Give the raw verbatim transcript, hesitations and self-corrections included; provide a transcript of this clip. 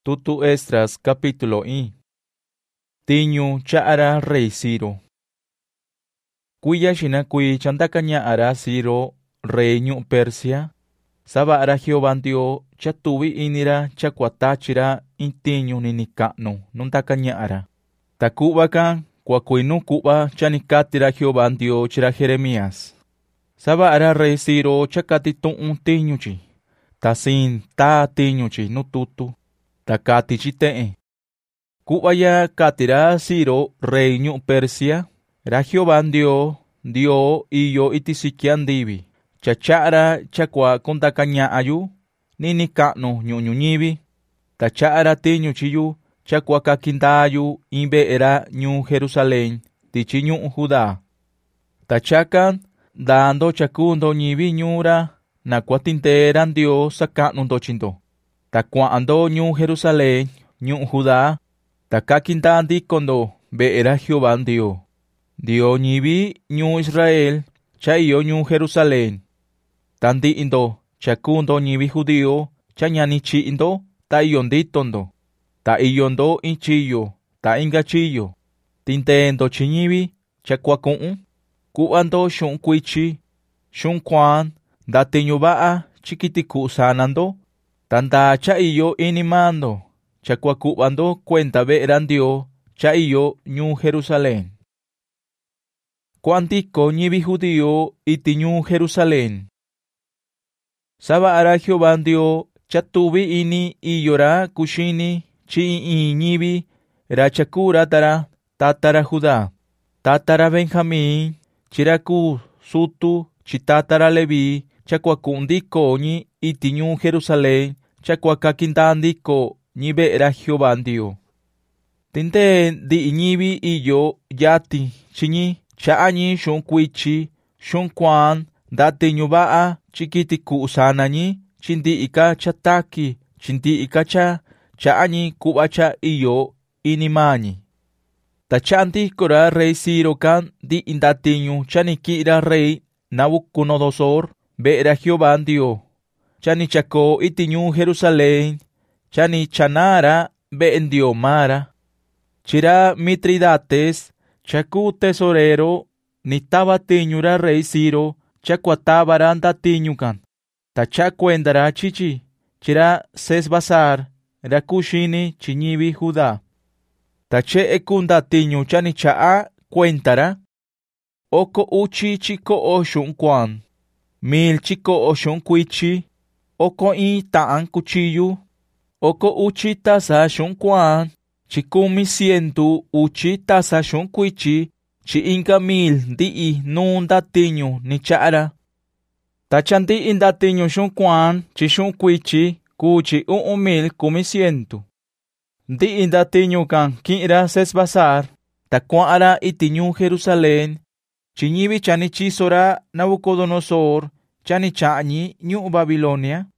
Tutu Esdras capítulo I. Tiñu cha'ara rey Ciro. Kuya shina kui chandakanya ara Ciro rey ñu Persia. Saba ara Jehová Dio chatuvi inira chakwatachira intiñu ninikano nuntakanya ara. Takubaka kwa kuinu kuba chanikatira Jehová Dio chira Jeremías. Saba ara rey Ciro chakatitun un tiñuchi. Tasin ta tiñuchi nututu. Takati chite'e. Kubaya katira Ciro rey ñu Persia. Ra Jehová Dio dio iyo itisikian divi. Chachara chakwa kontakanya ayu. Nini kano ñu ñuñivi. Tachara tiñu chiyu chakwa kakindayu imbe era ñu Jerusalén. Tichi ñu Judá. Tachakan dando chakundo ñivi ñura. Nakuatinteran Dio sakanundo chindo. Takuando ñu Jerusalén, ñu Judá, takakintandi kondo be era Jehová Dio. Dio ñivi ñu Israel, chayo ñu Jerusalén. Tandi indo, chakundo ñivi judío, chanyanichi indo, ta iyonditondo. Ta iyondo inchiyo, ta ingachiyo. Tintendo chiñivi, chakuakun. Kuando shun kuichi, shun kwan, datiñu ba'a, chikitiku sanando. Tanta cha iyo inimando, chakuakubando cuenta veran Dio, cha iyo ñu Jerusalén. Cuantico ñivi judío iti ñu Jerusalén. Saba ara Jehová Dio, chatuvi ini iyora kushini, chi i ñivi, ra chakura tara, tatara Judá, tatara Benjamín, chiraku sutu, chitatara Leví, chakuakundiko ñi iti ñu Jerusalén, chakuakakintandiko ñive era Jehová Dio. Tinte di ñivi iyo yati chiñi cha'añi shun kuichi shun kwan dati ñuba'a chikitiku usanañi chindi ika chataki chindi ika cha cha'añi kubacha iyo inimañi. Tachantiko rey Ciro kan di indatiñu chanikira rey Nabucodonosor be era Jehová Dio. Chani chako iti ñu Jerusalén, chani chanara be en Diomara. Chira Mitridates, chaku tesorero, ni taba tiñura rey Ciro, chakuatabaran da tiñukan. Tachakuendara chichi, chira Sesbazar, rakushini chiñivi Judá. Tache ekunda tiñu chani chaa cuentara. Oko uchi chiko o shun kwan, mil chiko o shun kuichi. Oko i ta'an cuchillo, oko uchi tasa shun kwan, chikumi cientu uchi tasa shun kuichi, chi inka mil di i nun datiño ni chara. Tachandi in datiño shun kwan, chi shun kuichi, kuchi un mil kumi cientu. Di in datiño kan kira Sesbazar, takuara itiñu Jerusalén, chi ñivi chani chisora Nabucodonosor, chani chani ñu Babilonia.